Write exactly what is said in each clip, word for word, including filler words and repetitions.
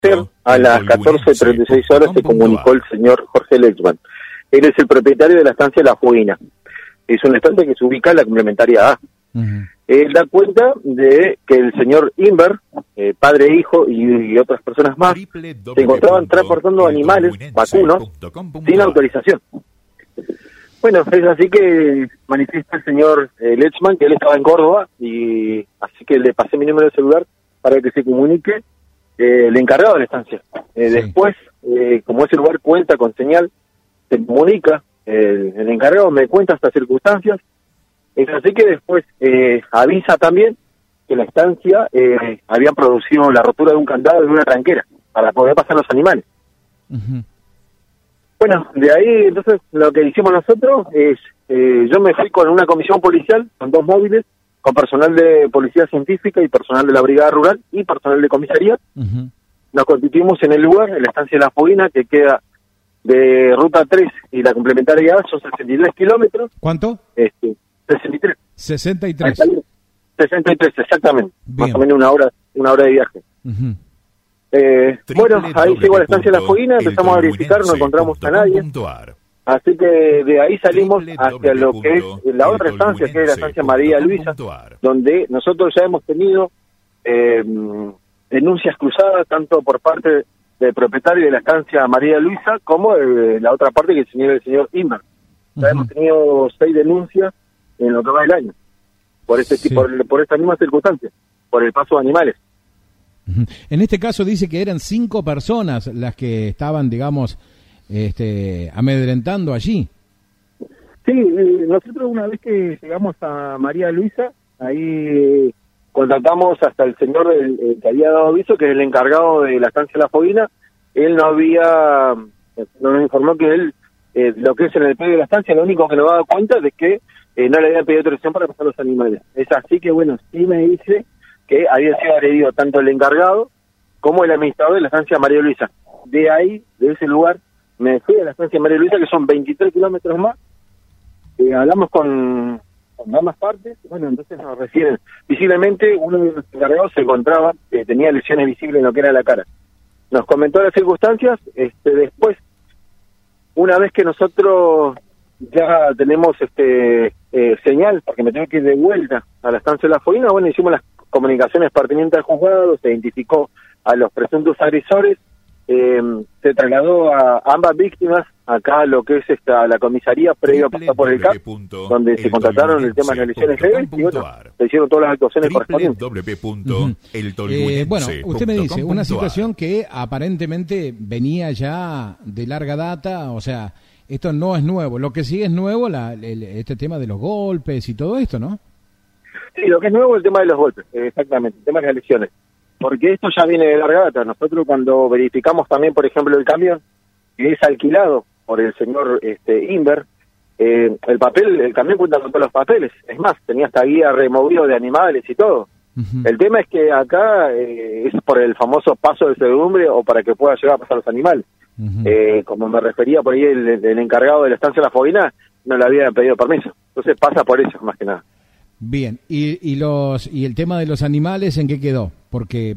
A las catorce treinta y seis horas se comunicó el señor Jorge Lechman. Él es el propietario de la estancia La Fueguina. Es una estancia que se ubica en la complementaria A. Uh-huh. Él da cuenta de que el señor Inver, eh, padre e hijo y, y otras personas más, se encontraban transportando animales, vacunos, sin autorización. Bueno, es así que manifiesta el señor eh, Lechman que él estaba en Córdoba, y así que le pasé mi número de celular para que se comunique eh, el encargado de la estancia. Eh, sí. Después, eh, como ese lugar cuenta con señal, se comunica, el, el encargado me cuenta estas circunstancias. Es así que después eh, avisa también que la estancia eh, había producido la rotura de un candado de una tranquera para poder pasar los animales. Uh-huh. Bueno, de ahí entonces lo que hicimos nosotros es, eh, yo me fui con una comisión policial, con dos móviles, con personal de policía científica y personal de la brigada rural y personal de comisaría. Uh-huh. Nos constituimos en el lugar, en la estancia de La Fueguina, que queda de ruta tres y la complementaria A, son sesenta y tres kilómetros. ¿Cuánto? Este, sesenta y tres. sesenta y tres. sesenta y tres, exactamente. Bien. Más o menos una hora, una hora de viaje. Uh-huh. Eh, bueno, ahí llegó a la estancia de La Fueguina, empezamos a verificar, no encontramos a nadie. Así que de ahí salimos hacia lo que es la otra estancia, que es la estancia María Luisa, donde nosotros ya hemos tenido eh, denuncias cruzadas, tanto por parte del propietario de la estancia María Luisa, como de la otra parte, que es el señor, el señor Inver. Ya uh-huh. hemos tenido seis denuncias en lo que va del año, por este sí. tipo, por, por estas mismas circunstancias, por el paso de animales. En este caso dice que eran cinco personas las que estaban, digamos, este, amedrentando allí. Sí, nosotros una vez que llegamos a María Luisa, ahí contratamos hasta el señor el, el que había dado aviso, que es el encargado de la estancia de La Fueguina. Él no había, nos informó que él, eh, lo que es en el predio de la estancia, lo único que nos daba cuenta es que eh, no le habían pedido autorización para pasar los animales. Es así que, bueno, sí me dice que había sido agredido tanto el encargado como el administrador de la estancia María Luisa. De ahí, de ese lugar, me fui a la estancia María Luisa, que son veintitrés kilómetros más. Eh, hablamos con, con ambas partes. Bueno, entonces nos refieren. Visiblemente, uno de los encargados se encontraba, eh, tenía lesiones visibles en lo que era la cara. Nos comentó las circunstancias. Este, después, una vez que nosotros ya tenemos este eh, señal, porque me tengo que ir de vuelta a la estancia de La Fueguina, bueno, hicimos las comunicaciones pertinentes al juzgado, se identificó a los presuntos agresores, eh, se trasladó a ambas víctimas acá a lo que es esta la comisaría previo a pasar por el C A P, donde se contrataron el tema de las lesiones leves y bueno, se hicieron todas las actuaciones correspondientes. Uh-huh. eh, bueno, usted me dice, una situación que aparentemente venía ya de larga data, o sea, esto no es nuevo, lo que sí es nuevo, la, el, este tema de los golpes y todo esto, ¿no? Sí, lo que es nuevo es el tema de los golpes, exactamente, el tema de las lesiones. Porque esto ya viene de larga data. Nosotros cuando verificamos también, por ejemplo, el camión, que es alquilado por el señor este, Inver, eh, el papel, el camión cuenta con todos los papeles. Es más, tenía hasta guía removido de animales y todo. Uh-huh. El tema es que acá eh, es por el famoso paso de servidumbre o para que pueda llegar a pasar los animales. Uh-huh. Eh, como me refería por ahí el, el encargado de la estancia de La Fueguina, no le había pedido permiso. Entonces pasa por eso, más que nada. Bien, y, y los y el tema de los animales, ¿en qué quedó? Porque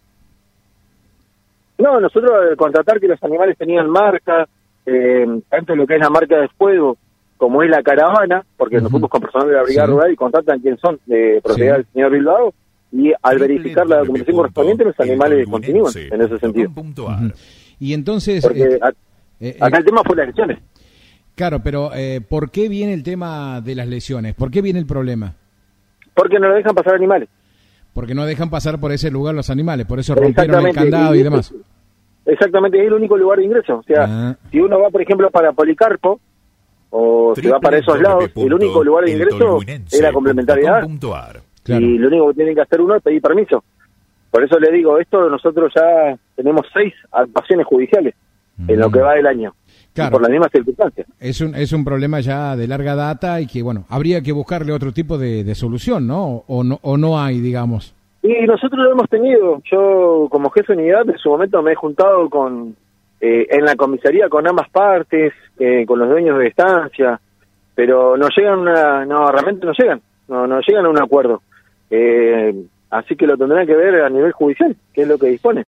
no, nosotros al contratar que los animales tenían marca, eh, tanto lo que es la marca de fuego como es la caravana, porque uh-huh. nos fuimos con personal de la brigada sí. rural y contratan quién son de propiedad sí. del señor Bilbao, y al verificar la documentación correspondiente los animales continúan en ese sentido. Uh-huh. Y entonces porque eh, a, eh, acá eh, el tema fue las lesiones. Claro, pero eh, ¿por qué viene el tema de las lesiones? ¿Por qué viene el problema? Porque no dejan pasar animales. Porque no dejan pasar por ese lugar los animales, por eso rompieron el candado y, y demás. Exactamente, es el único lugar de ingreso. O sea, ah. si uno va, por ejemplo, para Policarpo, o si va para esos lados, el único lugar de ingreso es la complementariedad. Claro. Y lo único que tiene que hacer uno es pedir permiso. Por eso le digo, esto nosotros ya tenemos seis actuaciones judiciales mm. en lo que va del año. Claro. Por las mismas circunstancias. Es un es un problema ya de larga data y que, bueno, habría que buscarle otro tipo de, de solución, ¿no? O no o no hay, digamos. Y nosotros lo hemos tenido. Yo, como jefe de unidad, en su momento me he juntado con eh, en la comisaría con ambas partes, eh, con los dueños de estancia, pero no llegan a, no, realmente no llegan, no, no llegan a un acuerdo. Eh, así que lo tendrán que ver a nivel judicial, que es lo que dispone.